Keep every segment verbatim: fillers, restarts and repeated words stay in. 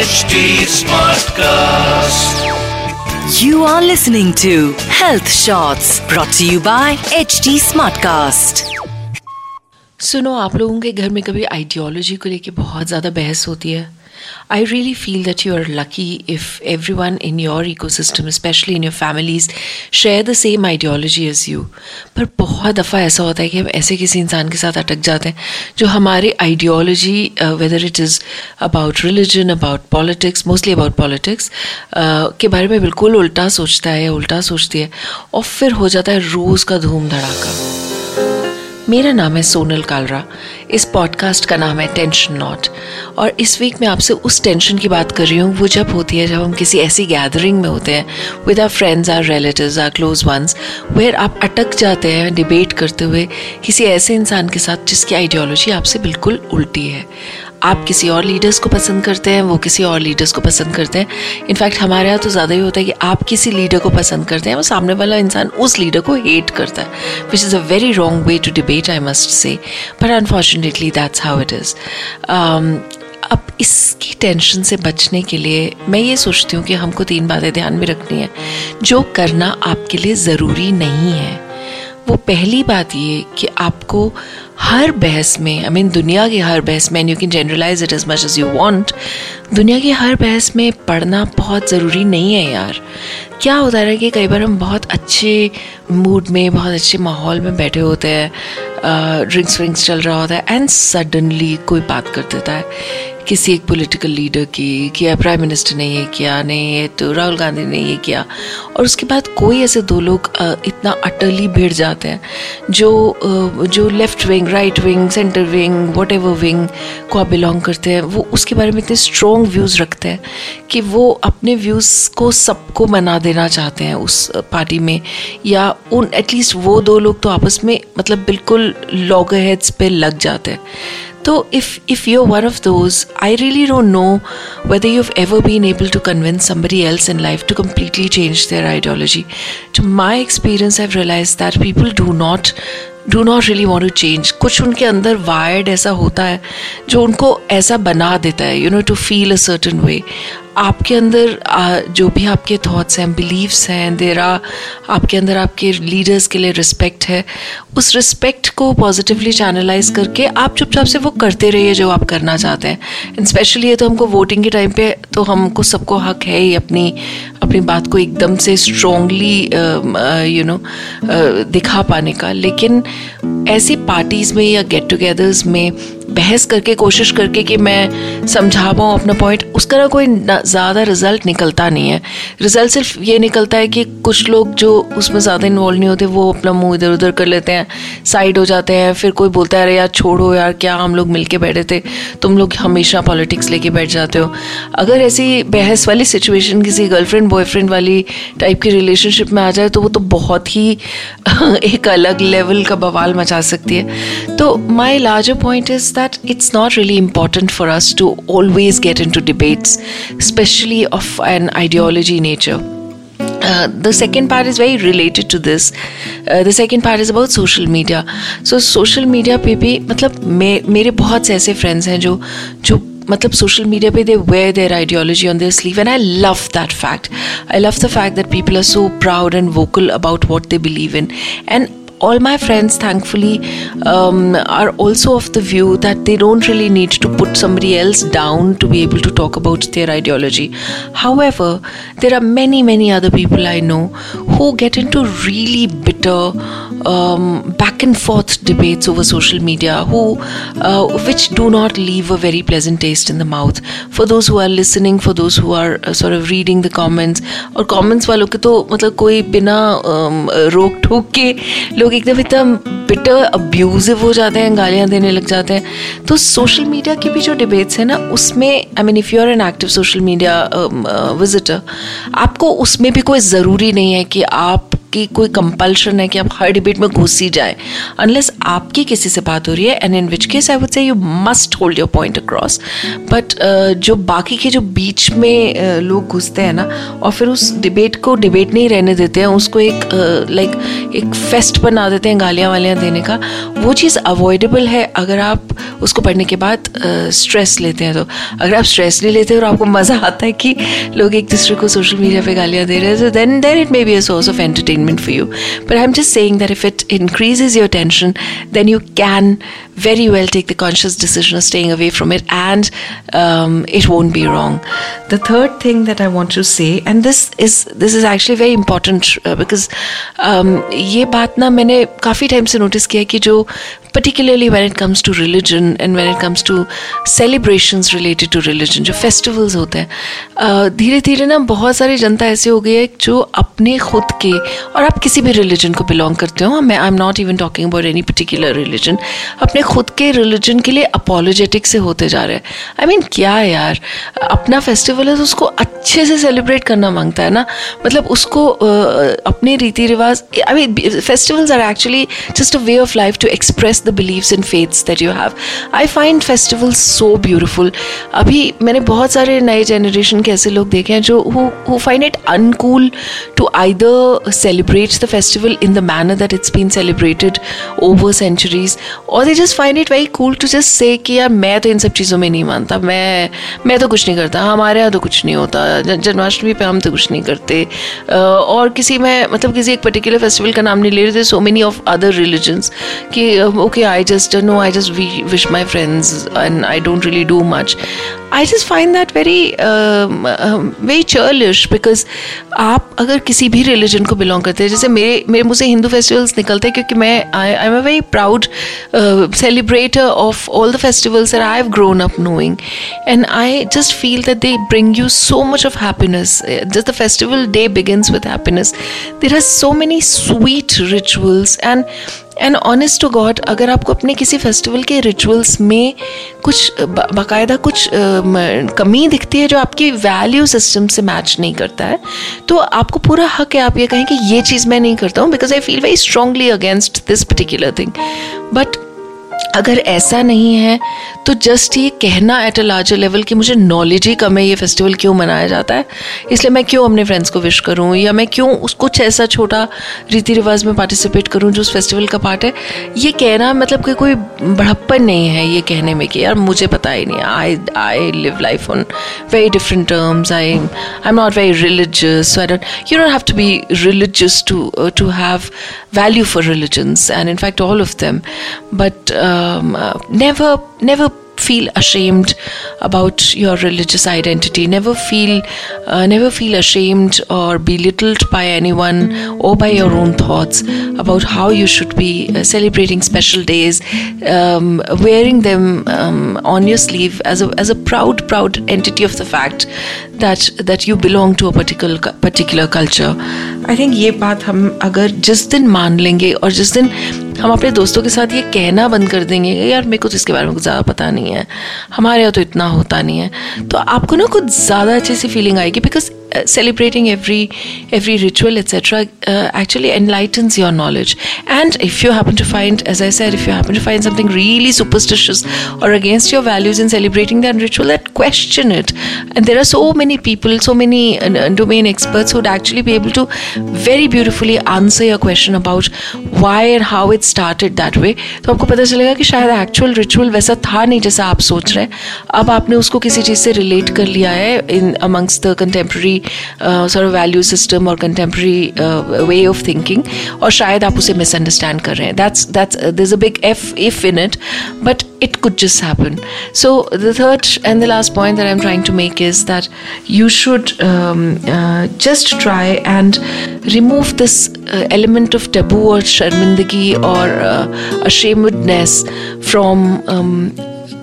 H D Smartcast. You are listening to Health Shots brought to you by H D Smartcast. सुनो, आप लोगों के घर में कभी आइडियोलॉजी को लेके बहुत ज़्यादा बहस होती है? I really feel that you are lucky if everyone in your ecosystem, especially in your families, share the same ideology as you. पर बहुत दफ़ा ऐसा होता है कि हम ऐसे किसी इंसान के साथ अटक जाते हैं जो हमारे ideology, whether it is about religion, about politics, mostly about politics, uh, के बारे में बिल्कुल उल्टा सोचता है या उल्टा सोचती है, और फिर हो जाता है रोज़ का धूम धड़ाका। मेरा नाम है सोनल कालरा। इस पॉडकास्ट का नाम है टेंशन नॉट, और इस वीक मैं आपसे उस टेंशन की बात कर रही हूँ वो जब होती है जब हम किसी ऐसी गैदरिंग में होते हैं with our friends, our relatives, our close ones, where आप अटक जाते हैं डिबेट करते हुए किसी ऐसे इंसान के साथ जिसकी आइडियोलॉजी आपसे बिल्कुल उल्टी है। आप किसी और लीडर्स को पसंद करते हैं, वो किसी और लीडर्स को पसंद करते हैं। इनफैक्ट हमारे यहाँ तो ज़्यादा ही होता है कि आप किसी लीडर को पसंद करते हैं, वो सामने वाला इंसान उस लीडर को हेट करता है, which is a very wrong way to debate, I must say, but unfortunately that's how it is. अब इसकी टेंशन से बचने के लिए मैं ये सोचती हूँ कि हमको तीन बातें ध्यान में रखनी है जो करना आपके लिए ज़रूरी नहीं है। वो पहली बात ये कि आपको हर बहस में, आई मीन दुनिया की हर बहस में, you can generalise it as much as you want, दुनिया की हर बहस में पढ़ना बहुत ज़रूरी नहीं है यार। क्या होता है कि कई बार हम बहुत अच्छे मूड में, बहुत अच्छे माहौल में बैठे होते हैं, ड्रिंक्स व्रिंक्स चल रहा होता है, एंड सडनली कोई बात कर देता है किसी एक पॉलिटिकल लीडर की कि प्राइम मिनिस्टर ने ये किया, नहीं ये तो राहुल गांधी ने ये किया, और उसके बाद कोई ऐसे दो लोग इतना अटरली भिड़ जाते हैं जो जो left wing, right wing, centre wing, whatever wing को आप बिलोंग करते हैं, वो उसके बारे में इतने स्ट्रॉन्ग व्यूज़ रखते हैं कि वो अपने व्यूज़ को सबको मना देना चाहते हैं उस पार्टी में, या उन एटलीस्ट वो दो लोग तो आपस में मतलब बिल्कुल लॉगरहेड्स पे लग जाते हैं। So if if you're one of those, I really don't know whether you've ever been able to convince somebody else in life to completely change their ideology. To my experience, I've realized that people do not do not really want to change. कुछ उनके अंदर wired ऐसा होता है जो उनको ऐसा बना देता है, you know, to feel a certain way. आपके अंदर जो भी आपके थॉट्स हैं, बिलीव्स हैं, देरा आपके अंदर आपके लीडर्स के लिए रिस्पेक्ट है, उस रिस्पेक्ट को पॉजिटिवली चैनलाइज करके आप चुपचाप से वो करते रहिए जो आप करना चाहते हैं। एंड स्पेशली ये तो हमको वोटिंग के टाइम पे तो हमको सबको हक है ही अपनी अपनी बात को एकदम से स्ट्रॉन्गली यू नो दिखा पाने का, लेकिन ऐसी पार्टीज़ में या गेट टुगेदर्स में बहस करके, कोशिश करके कि मैं समझा पाऊँ अपना पॉइंट, उसका ना कोई ज़्यादा रिजल्ट निकलता नहीं है। रिजल्ट सिर्फ ये निकलता है कि कुछ लोग जो उसमें ज़्यादा इन्वॉल्व नहीं होते वो अपना मुंह इधर उधर कर लेते हैं, साइड हो जाते हैं, फिर कोई बोलता है अरे यार छोड़ो यार, क्या हम लोग मिलके बैठे थे, तुम लोग हमेशा पॉलिटिक्स लेके बैठ जाते हो। अगर ऐसी बहस वाली सिचुएशन किसी गर्लफ्रेंड बॉयफ्रेंड वाली टाइप की रिलेशनशिप में आ जाए तो वो तो बहुत ही एक अलग लेवल का बवाल मचा सकती है। तो my larger point is that it's not really important for us to always get into debates, especially of an ideology nature. Uh, the second part is very related to this. Uh, the second part is about social media. So social media पे भी मतलब मे, मेरे बहुत से ऐसे friends हैं जो जो मतलब सोशल मीडिया पे they wear their ideology on their sleeve, and I love that fact. I love the fact that people are so proud and vocal about what they believe in, and all my friends thankfully um, are also of the view that they don't really need to put somebody else down to be able to talk about their ideology. However, there are many many other people I know who get into really bitter um, back and forth debates over social media, who uh, which do not leave a very pleasant taste in the mouth for those who are listening, for those who are uh, sort of reading the comments. और comments वालों के तो मतलब कोई बिना रोक टोक के लोग एकदम इतना बिटर अब्यूजिव हो जाते हैं, गालियाँ देने लग जाते हैं। तो सोशल मीडिया की भी जो डिबेट्स है ना, उसमें I mean if you are an active social media visitor, आपको उसमें भी कोई ज़रूरी नहीं है कि आप आपकी कोई कंपल्शन है कि आप हर डिबेट में घुस ही जाए, अनलेस आपकी किसी से बात हो रही है, and in which case I would say you must hold your point across. But जो बाकी के जो बीच में uh, लोग घुसते हैं ना और फिर उस डिबेट को डिबेट नहीं रहने देते हैं, उसको एक लाइक uh, like, एक फेस्ट बना देते हैं गालियाँ वालियाँ देने का, वो चीज़ अवॉइडेबल है अगर आप उसको पढ़ने के बाद स्ट्रेस uh, लेते हैं. तो अगर आप स्ट्रेस नहीं लेते और आपको मज़ा आता है कि लोग एक दूसरे को सोशल मीडिया पे गालियाँ दे रहे हैं, so then then it may be a source of entertainment for you. But I'm just saying that if it increases your tension, then you can very well take the conscious decision of staying away from it, and um, it won't be wrong. The third thing that I want to say, and this is this is actually very important uh, because um, ये बात ना मैंने काफ़ी time से notice किया कि जो particularly when it comes to religion and when it comes to celebrations related to religion, जो festivals होते हैं, धीरे धीरे ना बहुत सारी जनता ऐसी हो गई है जो अपने खुद के, और आप किसी भी religion को belong करते हो, मैं I'm not even talking about any particular religion, अपने खुद के religion के लिए apologetic से होते जा रहे हैं. I mean क्या यार, अपना festival है तो उसको अच्छे से celebrate करना मांगता है ना, मतलब उसको uh, अपने रीति रिवाज, I mean festivals are actually just a way of life to express the beliefs and faiths that you have. I find festivals so beautiful. अभी मैंने बहुत सारे नए generation के ऐसे लोग देखे हैं जो who who find it uncool to either celebrate the festival in the manner that it's been celebrated over centuries, or they just find it very cool to just say कि यार मैं तो इन सब चीज़ों में नहीं मानता, मैं मैं तो कुछ नहीं करता, हमारे यहाँ तो कुछ नहीं होता, जन्माष्टमी पे हम तो कुछ नहीं करते, और किसी में मतलब किसी एक पर्टिकुलर फेस्टिवल का नाम नहीं ले रहे थे, so many of other religions कि okay, I just don't know, I just wish my friends and I don't really do much. I just find that very um, um, very churlish, because आप अगर किसी भी religion को belong करते हैं, जैसे मेरे मेरे मुझे हिंदू festivals निकलते हैं क्योंकि मैं I I'm a very proud uh, celebrator of all the festivals that I've grown up knowing, and I just feel that they bring you so much of happiness. Just the festival day begins with happiness. There are so many sweet rituals, and and honest to God अगर आपको अपने किसी festival के rituals में कुछ बाकायदा कुछ कमी दिखती है जो आपकी वैल्यू सिस्टम से मैच नहीं करता है, तो आपको पूरा हक है आप ये कहें कि ये चीज़ मैं नहीं करता हूँ, because I feel very strongly against this particular thing. But अगर ऐसा नहीं है तो जस्ट ये कहना एट अ लार्जर लेवल कि मुझे नॉलेज ही कम है ये फेस्टिवल क्यों मनाया जाता है, इसलिए मैं क्यों अपने फ्रेंड्स को विश करूं, या मैं क्यों उस कुछ ऐसा छोटा रीति रिवाज में पार्टिसिपेट करूं जो उस फेस्टिवल का पार्ट है, ये कहना मतलब कि कोई बड़प्पन नहीं है ये कहने में कि यार मुझे पता ही नहीं, I I live life on very different terms, I I am not very religious, so I don't you don't have to be religious to to have value for religions, and in fact all of them, but um, uh, never never feel ashamed about your religious identity, never feel uh, never feel ashamed or belittled by anyone or by your own thoughts about how you should be uh, celebrating special days, um, wearing them um, on your sleeve as a as a proud proud entity of the fact that that you belong to a particular particular culture. I think ये बात हम अगर जिस दिन मान लेंगे और जिस दिन हम अपने दोस्तों के साथ ये कहना बंद कर देंगे यार मेरे को तो इसके बारे में कुछ ज़्यादा पता नहीं है, हमारे यहाँ तो इतना होता नहीं है, तो आपको ना कुछ ज़्यादा अच्छी सी फीलिंग आएगी, because uh, celebrating every every ritual et cetera uh, actually enlightens your knowledge. And if you happen to find, as I said, if you happen to find something really superstitious or against your values in celebrating that ritual, that question it. And there are so many people, so many uh, domain experts who would actually be able to very beautifully answer your question about why and how it started that way. तो आपको पता चलेगा कि शायद actual ritual वैसा था नहीं जैसा आप सोच रहे हैं, अब आपने उसको किसी चीज़ से रिलेट कर लिया है in amongst the contemporary sort of value system or contemporary uh, way of thinking, और शायद आप उसे misunderstand कर रहे हैं. That's that's uh, there's a big if if in it, but it could just happen. So the third and the last point that I'm trying to make is that you should um, uh, just try and remove this uh, element of taboo or sharmindagi or uh, ashamedness from um,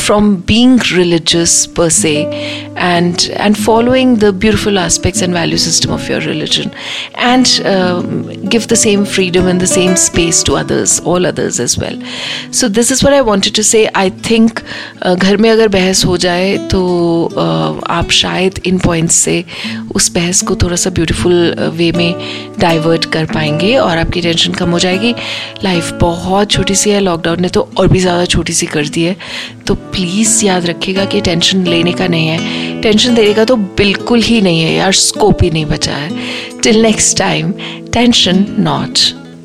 from being religious per se, and and following the beautiful aspects and value system of your religion, and um, give the same freedom and the same space to others, all others as well. So this is what I wanted to say. I think uh, घर में अगर बहस हो जाए तो uh, आप शायद इन points से उस बहस को थोड़ा सा ब्यूटीफुल वे में डाइवर्ट कर पाएंगे और आपकी टेंशन कम हो जाएगी. लाइफ बहुत छोटी सी है, लॉकडाउन ने तो और भी ज़्यादा छोटी सी कर दी है. तो प्लीज़ याद रखिएगा कि टेंशन लेने का नहीं है, टेंशन देने का तो बिल्कुल ही नहीं है यार, स्कोप ही नहीं बचा है. Till next time, tension not.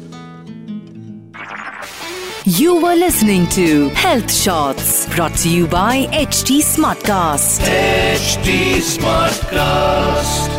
You were listening to Health Shots, brought to you by H T Smartcast. H T Smartcast.